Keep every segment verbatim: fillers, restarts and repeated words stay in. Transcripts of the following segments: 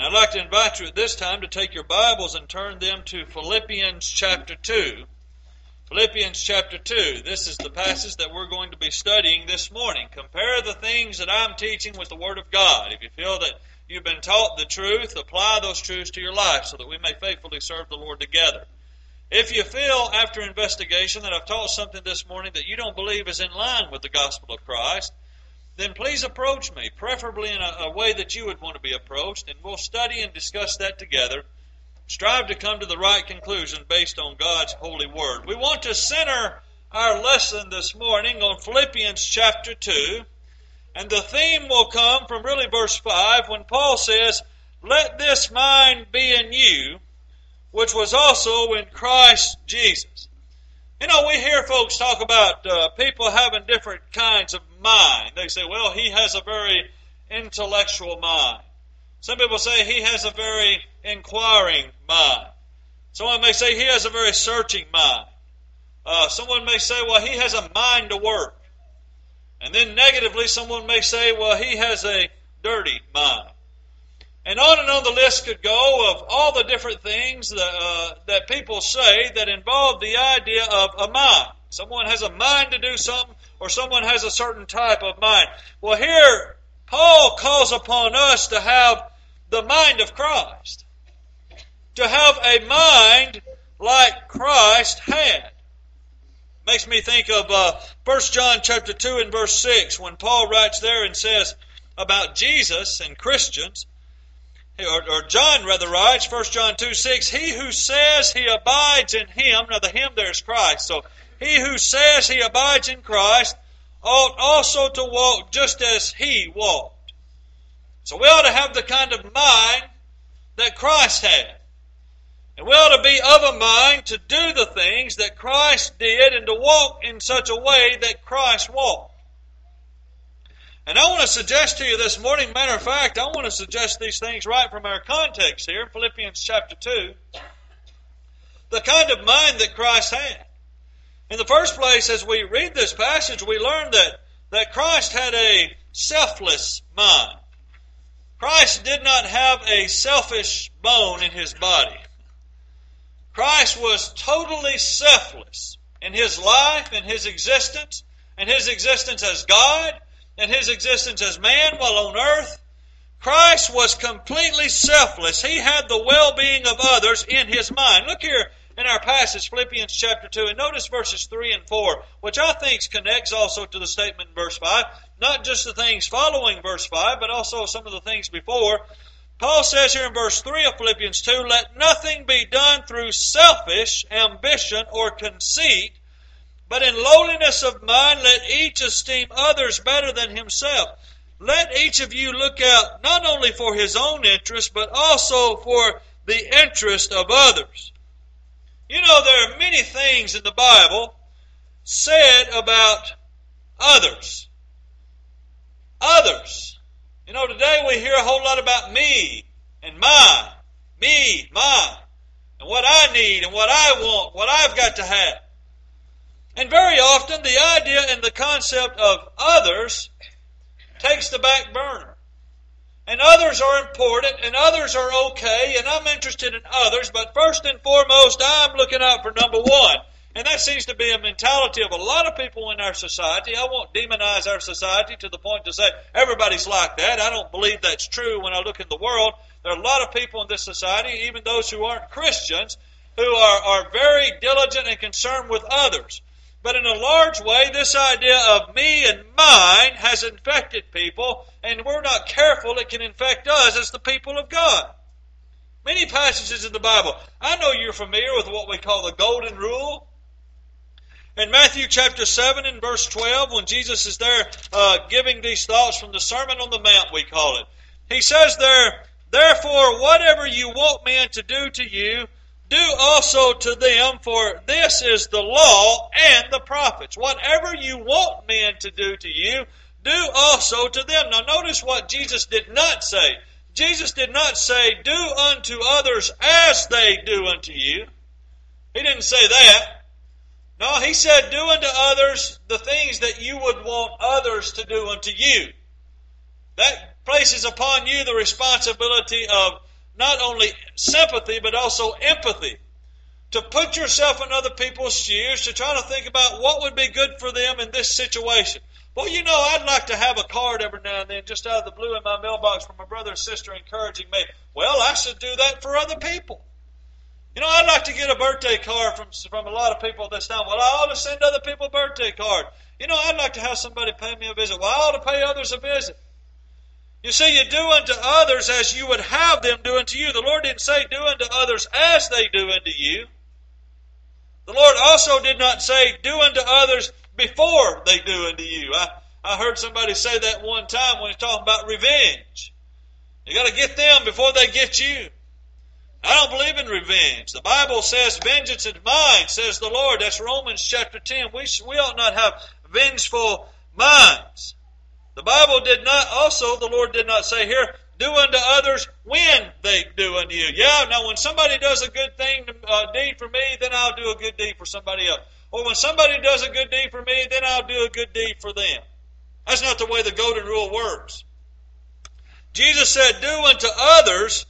And I'd like to invite you at this time to take your Bibles and turn them to Philippians chapter two. Philippians chapter two. This is the passage that we're going to be studying this morning. Compare the things that I'm teaching with the Word of God. If you feel that you've been taught the truth, apply those truths to your life so that we may faithfully serve the Lord together. If you feel after investigation that I've taught something this morning that you don't believe is in line with the gospel of Christ, then please approach me, preferably in a, a way that you would want to be approached, and we'll study and discuss that together. Strive to come to the right conclusion based on God's holy word. We want to center our lesson this morning on Philippians chapter two, and the theme will come from really verse five when Paul says, "Let this mind be in you, which was also in Christ Jesus." You know, we hear folks talk about uh, people having different kinds of mind. They say, well, he has a very intellectual mind. Some people say he has a very inquiring mind. Someone may say he has a very searching mind. Uh, someone may say, well, he has a mind to work. And then negatively, someone may say, well, he has a dirty mind. And on and on the list could go of all the different things that, uh, that people say that involve the idea of a mind. Someone has a mind to do something, or someone has a certain type of mind. Well, here, Paul calls upon us to have the mind of Christ. To have a mind like Christ had. Makes me think of uh, First John chapter two and verse six, when Paul writes there and says about Jesus and Christians, Or, or John rather writes, First John two six, he who says he abides in him, now the him there is Christ, so he who says he abides in Christ ought also to walk just as he walked. So we ought to have the kind of mind that Christ had. And we ought to be of a mind to do the things that Christ did and to walk in such a way that Christ walked. And I want to suggest to you this morning, matter of fact, I want to suggest these things right from our context here, Philippians chapter two, the kind of mind that Christ had. In the first place, as we read this passage, we learn that, that Christ had a selfless mind. Christ did not have a selfish bone in his body. Christ was totally selfless in his life, in his existence, in his existence as God, in his existence as man while on earth. Christ was completely selfless. He had the well-being of others in his mind. Look here in our passage, Philippians chapter two, and notice verses three and four, which I think connects also to the statement in verse five. Not just the things following verse five, but also some of the things before. Paul says here in verse three of Philippians two, "Let nothing be done through selfish ambition or conceit, but in lowliness of mind, let each esteem others better than himself. Let each of you look out not only for his own interest, but also for the interest of others." You know, there are many things in the Bible said about others. Others. You know, today we hear a whole lot about me and mine. Me, mine. And what I need and what I want, what I've got to have. And very often the idea and the concept of others takes the back burner. And others are important and others are okay and I'm interested in others, but first and foremost I'm looking out for number one. And that seems to be a mentality of a lot of people in our society. I won't demonize our society to the point to say everybody's like that. I don't believe that's true when I look in the world. There are a lot of people in this society, even those who aren't Christians, who are, are very diligent and concerned with others. But in a large way, this idea of me and mine has infected people, and we're not careful, it can infect us as the people of God. Many passages in the Bible. I know you're familiar with what we call the Golden Rule. In Matthew chapter seven and verse twelve, when Jesus is there uh, giving these thoughts from the Sermon on the Mount, we call it. He says there, "Therefore, whatever you want men to do to you, do also to them, for this is the law and the prophets." Whatever you want men to do to you, do also to them. Now notice what Jesus did not say. Jesus did not say, "Do unto others as they do unto you." He didn't say that. No, he said, "Do unto others the things that you would want others to do unto you." That places upon you the responsibility of not only sympathy, but also empathy. To put yourself in other people's shoes, to try to think about what would be good for them in this situation. Well, you know, I'd like to have a card every now and then, just out of the blue in my mailbox from my brother or sister encouraging me. Well, I should do that for other people. You know, I'd like to get a birthday card from, from a lot of people this time. Well, I ought to send other people a birthday card. You know, I'd like to have somebody pay me a visit. Well, I ought to pay others a visit. You see, you do unto others as you would have them do unto you. The Lord didn't say do unto others as they do unto you. The Lord also did not say do unto others before they do unto you. I, I heard somebody say that one time when he's talking about revenge. You got to get them before they get you. I don't believe in revenge. The Bible says, vengeance is mine, says the Lord. That's Romans chapter ten. We, we ought not have vengeful minds. The Bible did not, also the Lord did not say here, do unto others when they do unto you. Yeah, now when somebody does a good thing, uh, deed for me, then I'll do a good deed for somebody else. Or when somebody does a good deed for me, then I'll do a good deed for them. That's not the way the golden rule works. Jesus said, do unto others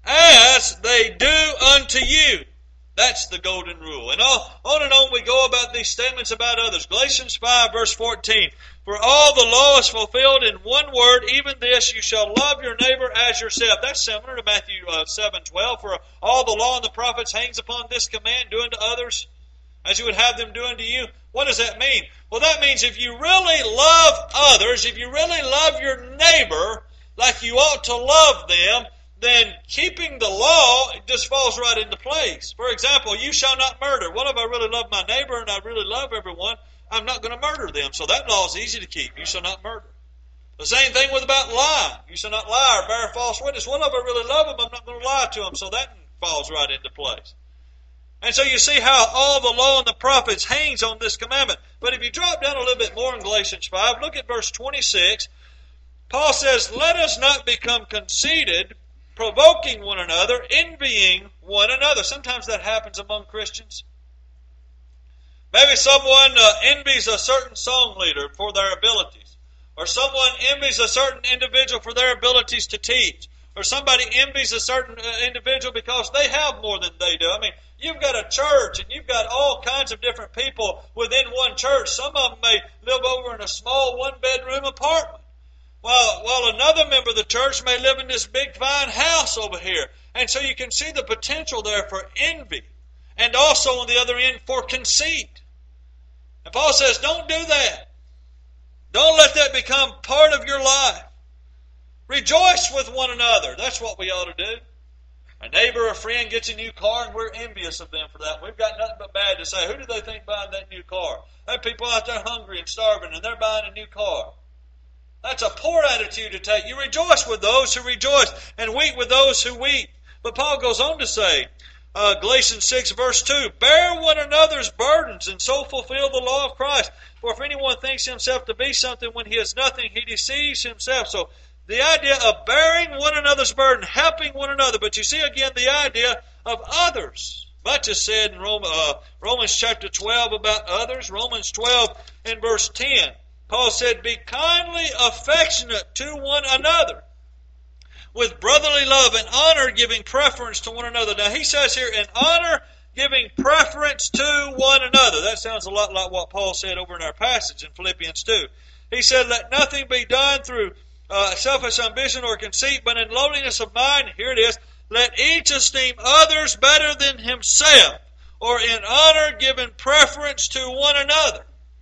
as they do unto you. That's the golden rule. And on and on we go about these statements about others. Galatians five verse fourteen. For all the law is fulfilled in one word, even this, you shall love your neighbor as yourself. That's similar to Matthew uh, seven twelve. For all the law and the prophets hangs upon this command, do unto others as you would have them do unto you. What does that mean? Well, that means if you really love others, if you really love your neighbor like you ought to love them, then keeping the law just falls right into place. For example, you shall not murder. Well, if I really love my neighbor and I really love everyone, I'm not going to murder them. So that law is easy to keep. You shall not murder. The same thing with about lying. You shall not lie or bear false witness. Well, if I really love them, I'm not going to lie to them. So that falls right into place. And so you see how all the law and the prophets hangs on this commandment. But if you drop down a little bit more in Galatians five, look at verse twenty-six. Paul says, let us not become conceited, provoking one another, envying one another. Sometimes that happens among Christians. Maybe someone uh, envies a certain song leader for their abilities. Or someone envies a certain individual for their abilities to teach. Or somebody envies a certain uh, individual because they have more than they do. I mean, you've got a church and you've got all kinds of different people within one church. Some of them may live over in a small one-bedroom apartment. While, while another member of the church may live in this big fine house over here. And so you can see the potential there for envy. And also on the other end for conceit. And Paul says, don't do that. Don't let that become part of your life. Rejoice with one another. That's what we ought to do. A neighbor or friend gets a new car and we're envious of them for that. We've got nothing but bad to say. Who do they think buying that new car? There are people out there hungry and starving and they're buying a new car. That's a poor attitude to take. You rejoice with those who rejoice and weep with those who weep. But Paul goes on to say, uh, Galatians six verse two, bear one another's burdens and so fulfill the law of Christ. For if anyone thinks himself to be something when he is nothing, he deceives himself. So the idea of bearing one another's burden, helping one another. But you see again the idea of others. Much is said in Rome, uh, Romans chapter twelve about others. Romans twelve and verse ten. Paul said, be kindly affectionate to one another, with brotherly love and honor, giving preference to one another. Now he says here, in honor, giving preference to one another. That sounds a lot like what Paul said over in our passage in Philippians two. He said, let nothing be done through uh, selfish ambition or conceit, but in lowliness of mind, here it is, let each esteem others better than himself, or in honor, giving preference to one another.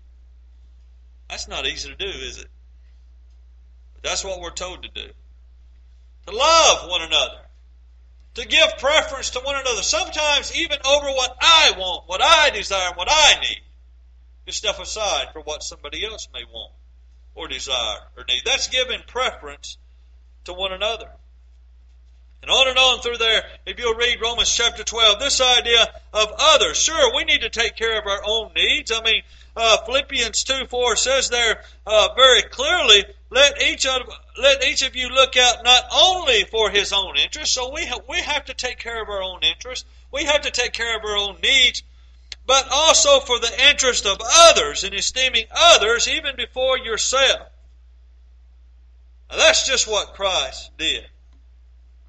That's not easy to do, is it? But that's what we're told to do. To love one another. To give preference to one another. Sometimes even over what I want, what I desire, what I need. Just step aside for what somebody else may want or desire or need. That's giving preference to one another. And on and on through there, if you'll read Romans chapter twelve, this idea of others. Sure, we need to take care of our own needs. I mean, uh, Philippians two four says there uh, very clearly, let each of let each of you look out not only for his own interest. So we ha- we have to take care of our own interests. We have to take care of our own needs, but also for the interest of others and esteeming others even before yourself. Now that's just what Christ did.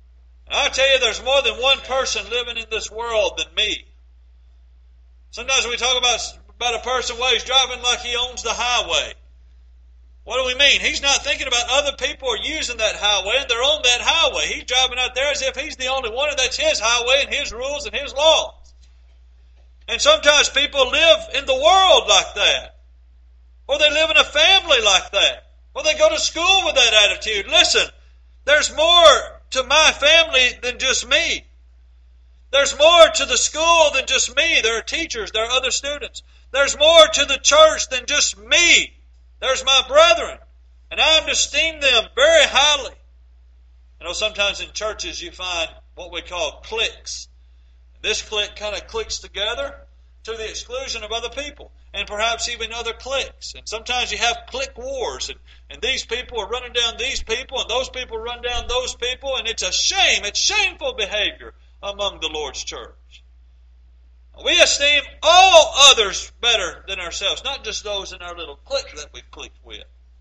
And I tell you, there's more than one person living in this world than me. Sometimes we talk about, about a person, well, he's driving like he owns the highway. What do we mean? He's not thinking about other people are using that highway and they're on that highway. He's driving out there as if he's the only one and that's his highway and his rules and his laws. And sometimes people live in the world like that. Or they live in a family like that. Or they go to school with that attitude. Listen, there's more to my family than just me. There's more to the school than just me. There are teachers, there are other students. There's more to the church than just me. There's my brethren, and I am to esteem them very highly. You know, sometimes in churches you find what we call cliques. This clique kind of clicks together to the exclusion of other people, and perhaps even other cliques. And sometimes you have clique wars, and, and these people are running down these people, and those people run down those people, and it's a shame. It's shameful behavior among the Lord's church. We esteem all others better than ourselves, not just those in our little clique that we've clicked with.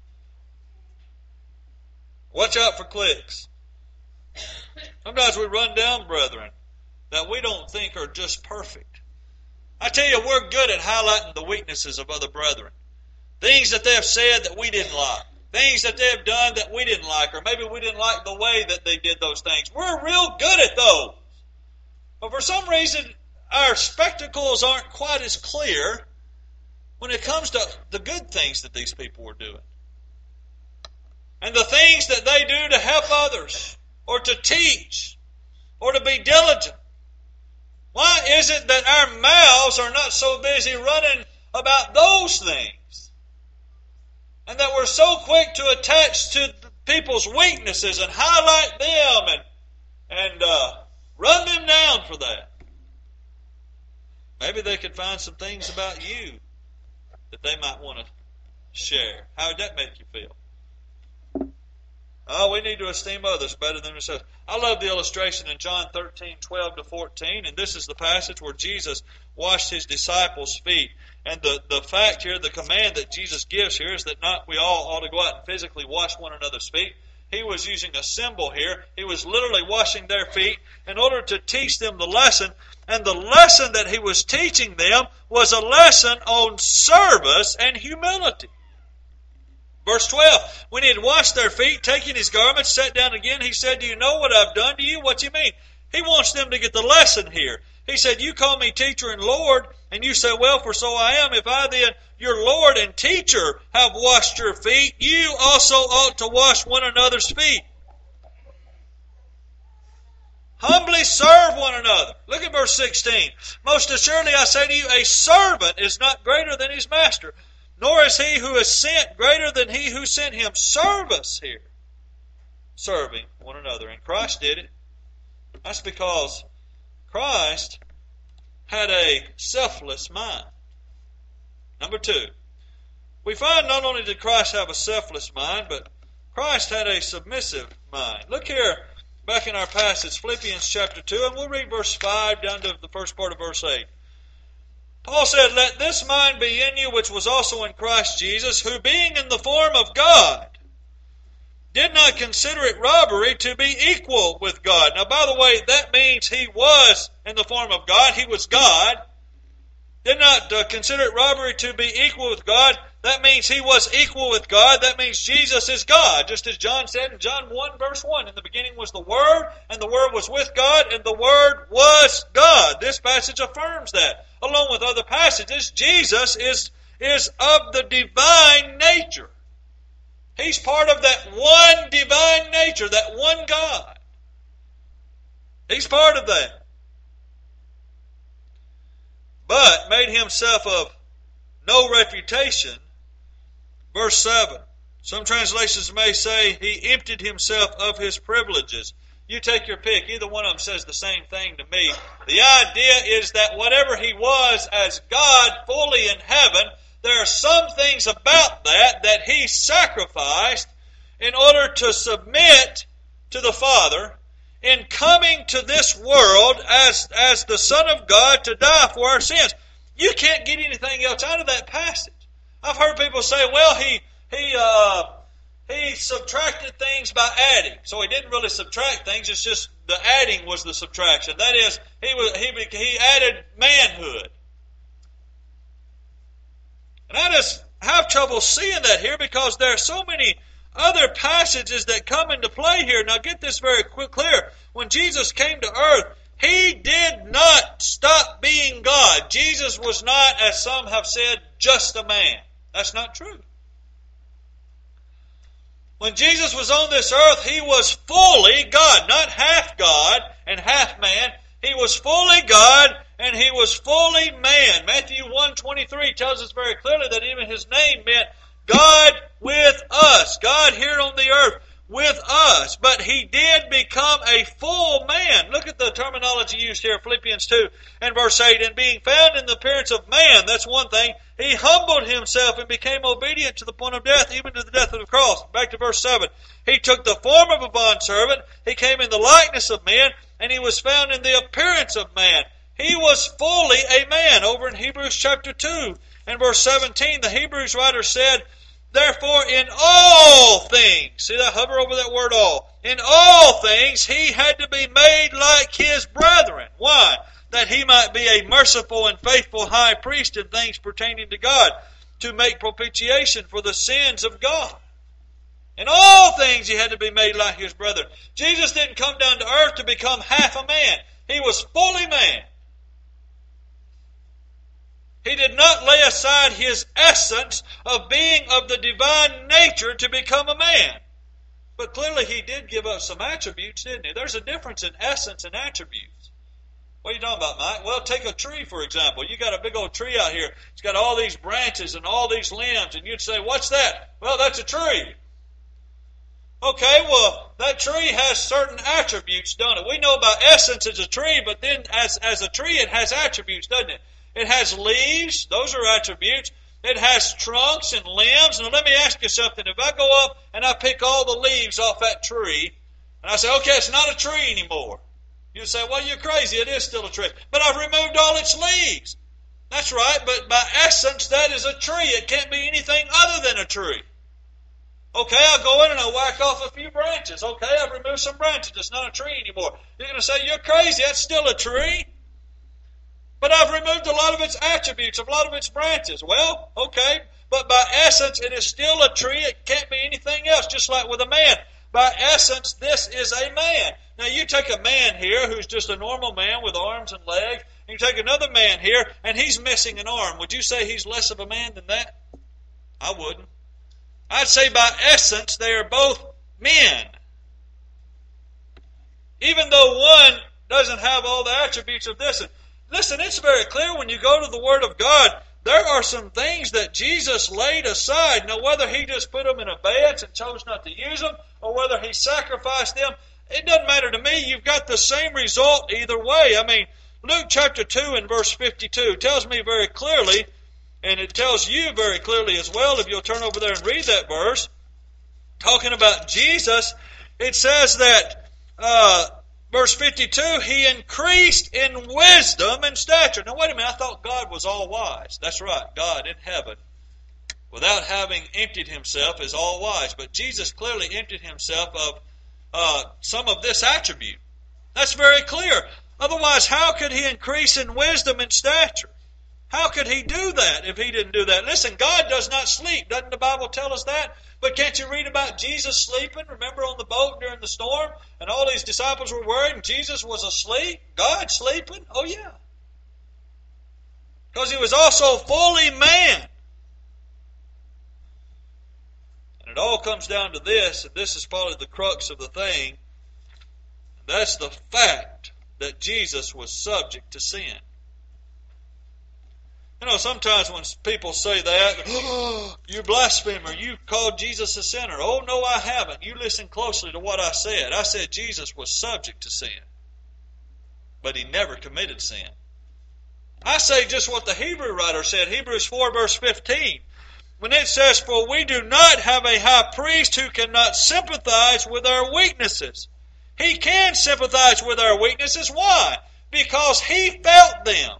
Watch out for cliques. Sometimes we run down brethren that we don't think are just perfect. I tell you, we're good at highlighting the weaknesses of other brethren. Things that they have said that we didn't like. Things that they have done that we didn't like, or maybe we didn't like the way that they did those things. We're real good at those. But for some reason, our spectacles aren't quite as clear when it comes to the good things that these people were doing. And the things that they do to help others, or to teach, or to be diligent. Why is it that our mouths are not so busy running about those things? And that we're so quick to attach to people's weaknesses and highlight them and, and uh, run them down for that. Maybe they could find some things about you that they might want to share. How would that make you feel? Oh, we need to esteem others better than ourselves. I love the illustration in John thirteen, twelve to fourteen, and this is the passage where Jesus washed his disciples' feet. And the, the fact here, the command that Jesus gives here is that not we all ought to go out and physically wash one another's feet. He was using a symbol here. He was literally washing their feet in order to teach them the lesson. And the lesson that he was teaching them was a lesson on service and humility. Verse twelve, when he had washed their feet, taking his garments, sat down again, he said, do you know what I've done to you? What do you mean? He wants them to get the lesson here. He said, you call me teacher and Lord, and you say, well, for so I am. If I then, your Lord and teacher, have washed your feet, you also ought to wash one another's feet. Humbly serve one another. Look at verse sixteen. Most assuredly I say to you, a servant is not greater than his master, nor is he who is sent greater than he who sent him. Service here. Serving one another. And Christ did it. That's because Christ had a selfless mind. Number two, we find not only did Christ have a selfless mind, but Christ had a submissive mind. Look here back in our passage, Philippians chapter two, and we'll read verse five down to the first part of verse eight. Paul said, let this mind be in you which was also in Christ Jesus, who being in the form of God, did not consider it robbery to be equal with God. Now, by the way, that means he was in the form of God. He was God. Did not uh, consider it robbery to be equal with God. That means he was equal with God. That means Jesus is God. Just as John said in John one, verse one, in the beginning was the Word, and the Word was with God, and the Word was God. This passage affirms that. Along with other passages, Jesus is, is of the divine nature. He's part of that one divine nature, that one God. He's part of that. But made himself of no reputation. Verse seven. Some translations may say he emptied himself of his privileges. You take your pick. Either one of them says the same thing to me. The idea is that whatever he was as God fully in heaven, there are some things about that that he sacrificed in order to submit to the Father in coming to this world as, as the Son of God to die for our sins. You can't get anything else out of that passage. I've heard people say, well, he he uh, he subtracted things by adding. So he didn't really subtract things, it's just the adding was the subtraction. That is, he was he he added manhood. And I just have trouble seeing that here because there are so many other passages that come into play here. Now get this very quick, clear. When Jesus came to earth, He did not stop being God. Jesus was not, as some have said, just a man. That's not true. When Jesus was on this earth, He was fully God, not half God and half man. He was fully God and He was fully man. Matthew one twenty-three tells us very clearly that even His name meant God with us. God here on the earth with us. But He did become a full man. Look at the terminology used here, Philippians two and verse eight. And being found in the appearance of man, that's one thing, He humbled Himself and became obedient to the point of death, even to the death of the cross. Back to verse seven. He took the form of a bondservant. He came in the likeness of men, and He was found in the appearance of man. He was fully a man. Over in Hebrews chapter two and verse seventeen, the Hebrews writer said, therefore in all things, see that, hover over that word all, in all things He had to be made like His brethren. Why? That He might be a merciful and faithful high priest in things pertaining to God, to make propitiation for the sins of God. In all things He had to be made like His brethren. Jesus didn't come down to earth to become half a man. He was fully man. He did not lay aside His essence of being of the divine nature to become a man. But clearly He did give up some attributes, didn't He? There's a difference in essence and attributes. What are you talking about, Mike? Well, take a tree, for example. You got a big old tree out here. It's got all these branches and all these limbs, and you'd say, what's that? Well, that's a tree. Okay, well, that tree has certain attributes, don't it? We know about essence as a tree, but then as, as a tree it has attributes, doesn't it? It has leaves, those are attributes. It has trunks and limbs. Now let me ask you something. If I go up and I pick all the leaves off that tree, and I say, okay, it's not a tree anymore. You say, well, you're crazy, it is still a tree. But I've removed all its leaves. That's right, but by essence that is a tree. It can't be anything other than a tree. Okay, I'll go in and I'll whack off a few branches. Okay, I've removed some branches. It's not a tree anymore. You're going to say, you're crazy, that's still a tree. But I've removed a lot of its attributes, a lot of its branches. Well, okay, but by essence it is still a tree. It can't be anything else, just like with a man. By essence, this is a man. Now you take a man here who's just a normal man with arms and legs, and you take another man here and he's missing an arm. Would you say he's less of a man than that? I wouldn't. I'd say by essence they are both men. Even though one doesn't have all the attributes of this. Listen, it's very clear when you go to the Word of God, there are some things that Jesus laid aside. Now, whether He just put them in abeyance and chose not to use them, or whether He sacrificed them, it doesn't matter to me. You've got the same result either way. I mean, Luke chapter two and verse fifty-two tells me very clearly, and it tells you very clearly as well, if you'll turn over there and read that verse, talking about Jesus, it says that... Uh, Verse fifty-two, He increased in wisdom and stature. Now wait a minute, I thought God was all wise. That's right, God in heaven, without having emptied Himself, is all wise. But Jesus clearly emptied Himself of uh, some of this attribute. That's very clear. Otherwise, how could He increase in wisdom and stature? How could He do that if He didn't do that? Listen, God does not sleep. Doesn't the Bible tell us that? But can't you read about Jesus sleeping? Remember on the boat during the storm? And all these disciples were worried and Jesus was asleep? God sleeping? Oh yeah. Because He was also fully man. And it all comes down to this, and this is probably the crux of the thing. That's the fact that Jesus was subject to sin. You know, sometimes when people say that, oh, you blasphemer, you called Jesus a sinner. Oh, no, I haven't. You listen closely to what I said. I said Jesus was subject to sin, but He never committed sin. I say just what the Hebrew writer said, Hebrews four verse fifteen, when it says, for we do not have a high priest who cannot sympathize with our weaknesses. He can sympathize with our weaknesses. Why? Because He felt them.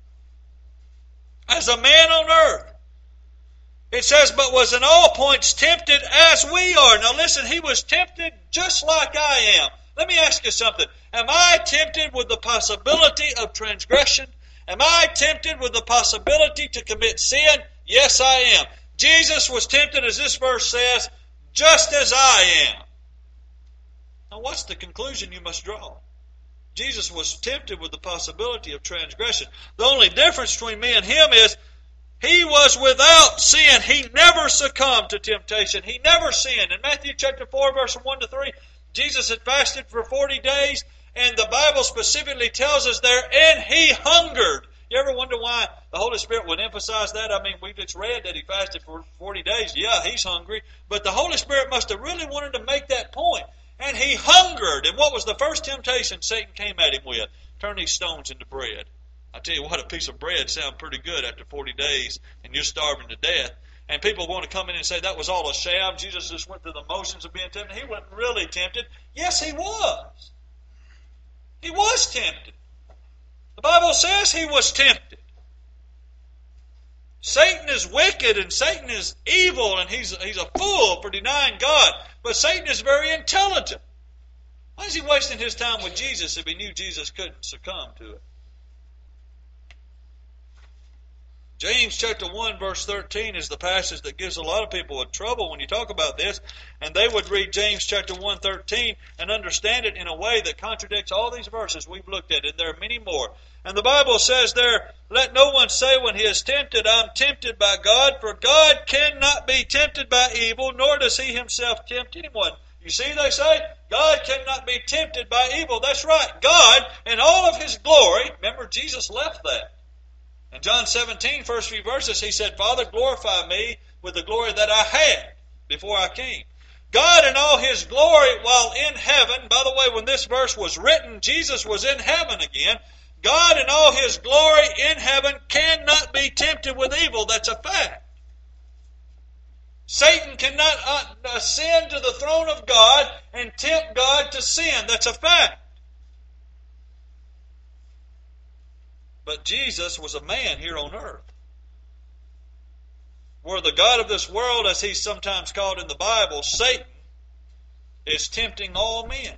As a man on earth. It says, but was in all points tempted as we are. Now listen, He was tempted just like I am. Let me ask you something. Am I tempted with the possibility of transgression? Am I tempted with the possibility to commit sin? Yes, I am. Jesus was tempted, as this verse says, just as I am. Now, what's the conclusion you must draw? Jesus was tempted with the possibility of transgression. The only difference between me and him is he was without sin. He never succumbed to temptation. He never sinned. In Matthew chapter four, verse one to three, Jesus had fasted for forty days, and the Bible specifically tells us there, and he hungered. You ever wonder why the Holy Spirit would emphasize that? I mean, we just read that he fasted for forty days. Yeah, he's hungry. But the Holy Spirit must have really wanted to make that point. And he hungered. And what was the first temptation Satan came at him with? Turn these stones into bread. I tell you what, a piece of bread sounds pretty good after forty days and you're starving to death. And people want to come in and say that was all a sham. Jesus just went through the motions of being tempted. He wasn't really tempted. Yes, he was. He was tempted. The Bible says he was tempted. Satan is wicked and Satan is evil and he's, he's a fool for denying God. But Satan is very intelligent. Why is he wasting his time with Jesus if he knew Jesus couldn't succumb to it? James chapter one verse thirteen is the passage that gives a lot of people trouble when you talk about this. And they would read James chapter one thirteen and understand it in a way that contradicts all these verses we've looked at. And there are many more. And the Bible says there, let no one say when he is tempted, I'm tempted by God. For God cannot be tempted by evil, nor does he himself tempt anyone. You see, they say, God cannot be tempted by evil. That's right. God, in all of his glory, remember Jesus left that. In John seventeen, first few verses, he said, Father, glorify me with the glory that I had before I came. God in all his glory while in heaven, by the way, when this verse was written, Jesus was in heaven again. God in all his glory in heaven cannot be tempted with evil. That's a fact. Satan cannot ascend to the throne of God and tempt God to sin. That's a fact. But Jesus was a man here on earth. Where the God of this world, as he's sometimes called in the Bible, Satan, is tempting all men.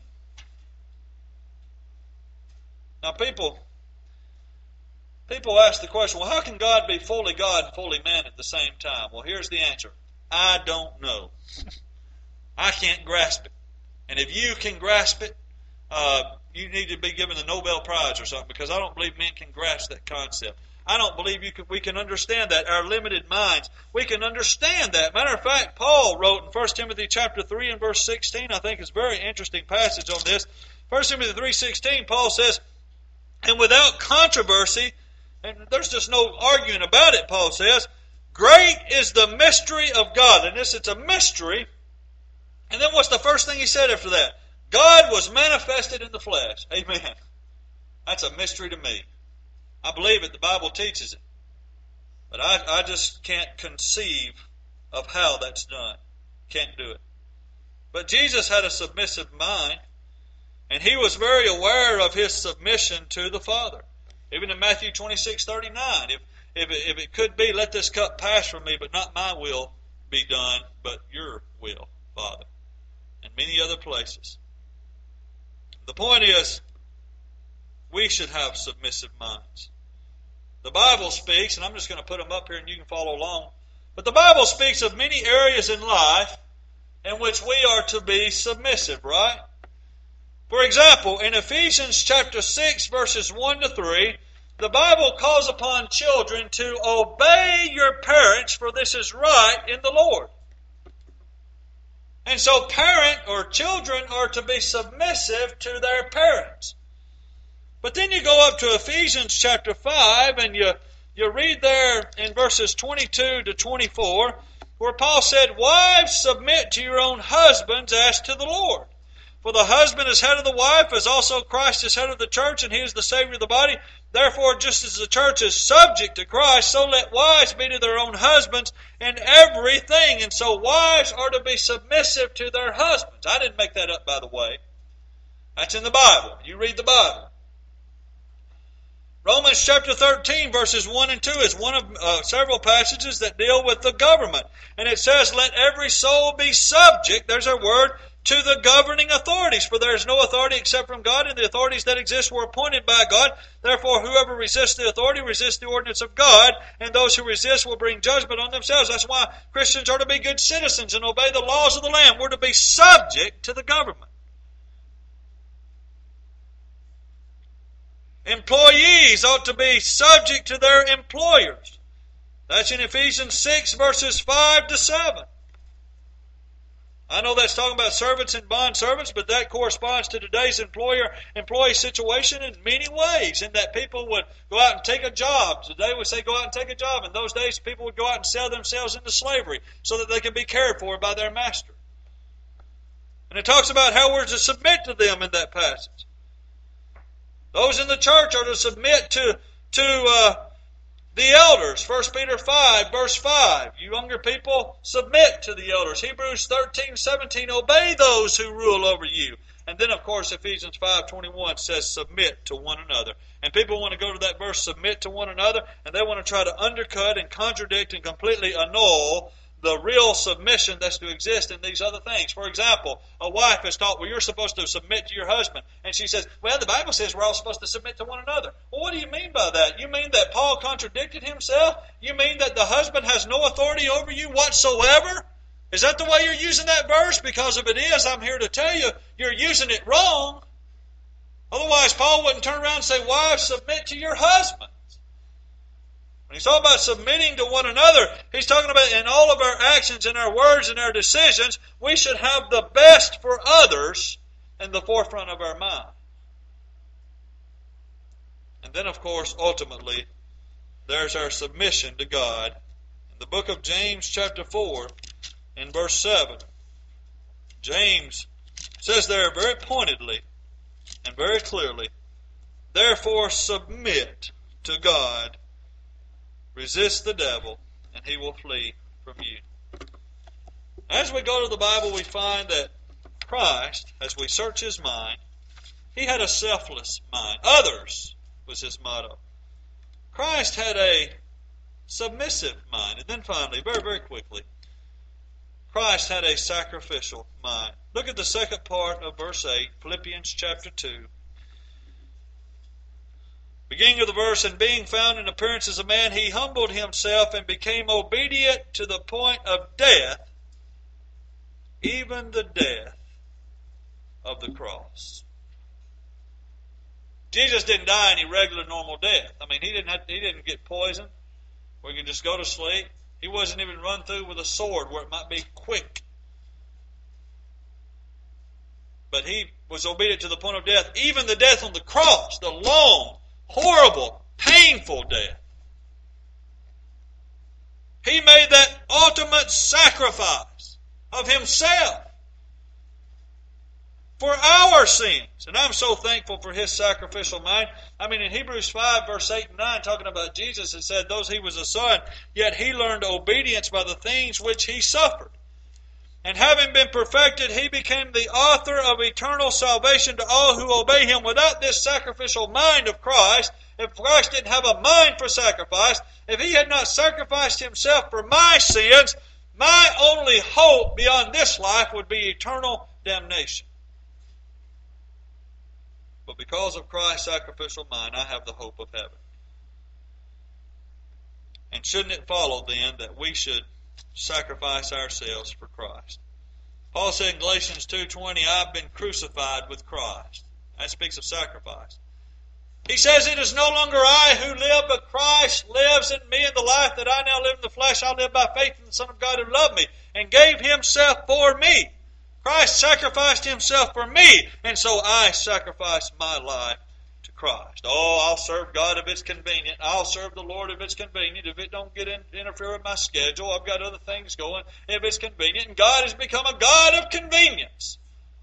Now people, people ask the question, well, how can God be fully God and fully man at the same time? Well, here's the answer. I don't know. I can't grasp it. And if you can grasp it, uh, you need to be given the Nobel Prize or something, because I don't believe men can grasp that concept. I don't believe you can, we can understand that. Our limited minds, we can understand that. Matter of fact, Paul wrote in First Timothy chapter three and verse sixteen, I think it's a very interesting passage on this. First Timothy three sixteen, Paul says, and without controversy, and there's just no arguing about it, Paul says, great is the mystery of godliness. It's a mystery. And then what's the first thing he said after that? God was manifested in the flesh. Amen. That's a mystery to me. I believe it. The Bible teaches it. But I, I just can't conceive of how that's done. Can't do it. But Jesus had a submissive mind, and he was very aware of his submission to the Father. Even in Matthew twenty-six thirty-nine, if, if, it, if it could be, let this cup pass from me, but not my will be done, but your will, Father. And many other places. The point is, we should have submissive minds. The Bible speaks, and I'm just going to put them up here and you can follow along, but the Bible speaks of many areas in life in which we are to be submissive, right? For example, in Ephesians chapter six, verses one to three, the Bible calls upon children to obey your parents, for this is right in the Lord. And so parent or children are to be submissive to their parents. But then you go up to Ephesians chapter five and you, you read there in verses twenty-two to twenty-four where Paul said, wives, submit to your own husbands as to the Lord. For the husband is head of the wife, as also Christ is head of the church, and he is the Savior of the body. Therefore, just as the church is subject to Christ, so let wives be to their own husbands in everything. And so wives are to be submissive to their husbands. I didn't make that up, by the way. That's in the Bible. You read the Bible. Romans chapter thirteen, verses one and two is one of uh, several passages that deal with the government. And it says, let every soul be subject, there's our word, to the governing authorities. For there is no authority except from God, and the authorities that exist were appointed by God. Therefore, whoever resists the authority resists the ordinance of God, and those who resist will bring judgment on themselves. That's why Christians are to be good citizens and obey the laws of the land. We're to be subject to the government. Employees ought to be subject to their employers. That's in Ephesians six, verses five to seven. I know that's talking about servants and bond servants, but that corresponds to today's employer-employee situation in many ways, in that people would go out and take a job. Today we say go out and take a job. In those days, people would go out and sell themselves into slavery so that they could be cared for by their master. And it talks about how we're to submit to them in that passage. Those in the church are to submit to, to uh, the elders. First Peter five, verse five. You younger people, submit to the elders. Hebrews thirteen, seventeen. Obey those who rule over you. And then, of course, Ephesians five, twenty-one says submit to one another. And people want to go to that verse, submit to one another, and they want to try to undercut and contradict and completely annul the real submission that's to exist in these other things. For example, a wife is taught, well, you're supposed to submit to your husband. And she says, well, the Bible says we're all supposed to submit to one another. Well, what do you mean by that? You mean that Paul contradicted himself? You mean that the husband has no authority over you whatsoever? Is that the way you're using that verse? Because if it is, I'm here to tell you, you're using it wrong. Otherwise, Paul wouldn't turn around and say, wives, submit to your husband. When he's talking about submitting to one another, he's talking about in all of our actions, in our words, and our decisions, we should have the best for others in the forefront of our mind. And then, of course, ultimately, there's our submission to God. In the book of James, chapter four, in verse seven, James says there very pointedly and very clearly, therefore submit to God. Resist the devil, and he will flee from you. As we go to the Bible, we find that Christ, as we search his mind, he had a selfless mind. Others was his motto. Christ had a submissive mind. And then finally, very, very quickly, Christ had a sacrificial mind. Look at the second part of verse eight, Philippians chapter two. Beginning of the verse, and being found in appearance as a man, he humbled himself and became obedient to the point of death, even the death of the cross. Jesus didn't die any regular normal death. I mean, he didn't have, he didn't get poisoned where he could just go to sleep. He wasn't even run through with a sword where it might be quick. But he was obedient to the point of death, even the death on the cross, the long, horrible, painful death. He made that ultimate sacrifice of himself for our sins. And I'm so thankful for his sacrificial mind. I mean, in Hebrews five, verse eight and nine, talking about Jesus, it said, though he was a son, yet he learned obedience by the things which he suffered. And having been perfected, he became the author of eternal salvation to all who obey him. Without this sacrificial mind of Christ, if Christ didn't have a mind for sacrifice, if he had not sacrificed himself for my sins, my only hope beyond this life would be eternal damnation. But because of Christ's sacrificial mind, I have the hope of heaven. And shouldn't it follow then that we should sacrifice ourselves for Christ? Paul said in Galatians two twenty, I've been crucified with Christ. That speaks of sacrifice. He says, it is no longer I who live, but Christ lives in me, and the life that I now live in the flesh, I live by faith in the Son of God who loved me and gave himself for me. Christ sacrificed himself for me, and so I sacrifice my life to Christ. Oh, I'll serve God if it's convenient. I'll serve the Lord if it's convenient. If it don't get in, interfere with my schedule, I've got other things going if it's convenient. And God has become a God of convenience.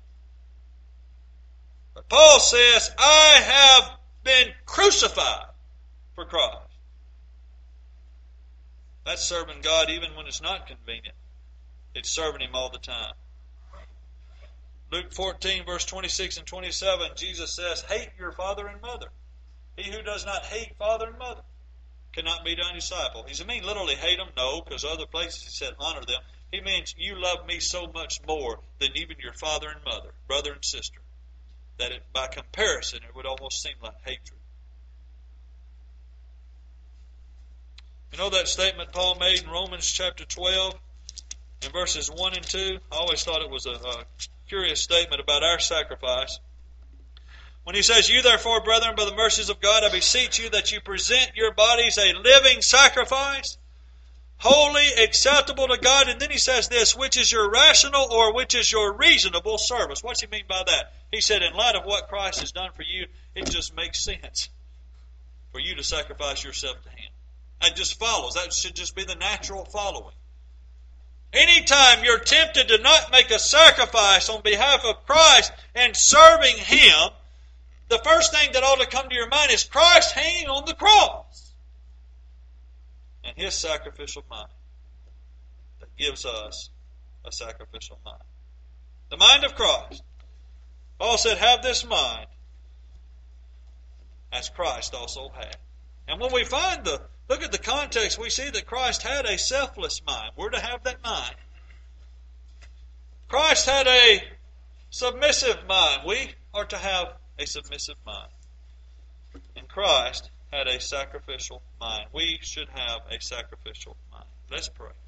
But Paul says, I have been crucified for Christ. That's serving God even when it's not convenient. It's serving him all the time. Luke fourteen, verse twenty-six and twenty-seven, Jesus says, hate your father and mother. He who does not hate father and mother cannot be thy disciple. Does it mean literally hate them? No, because other places he said honor them. He means you love me so much more than even your father and mother, brother and sister, that it, by comparison it would almost seem like hatred. You know that statement Paul made in Romans chapter twelve, in verses one and two? I always thought it was a, a curious statement about our sacrifice. When he says, "You therefore, brethren, by the mercies of God, I beseech you that you present your bodies a living sacrifice, holy, acceptable to God." And then he says this, "which is your rational or which is your reasonable service." What's he mean by that? He said, in light of what Christ has done for you, it just makes sense for you to sacrifice yourself to Him. That just follows. That should just be the natural following. Anytime you're tempted to not make a sacrifice on behalf of Christ and serving Him, the first thing that ought to come to your mind is Christ hanging on the cross and His sacrificial mind that gives us a sacrificial mind. The mind of Christ. Paul said, "Have this mind as Christ also had." And when we find the, look at the context, we see that Christ had a selfless mind. We're to have that mind. Christ had a submissive mind. We are to have a submissive mind. And Christ had a sacrificial mind. We should have a sacrificial mind. Let's pray.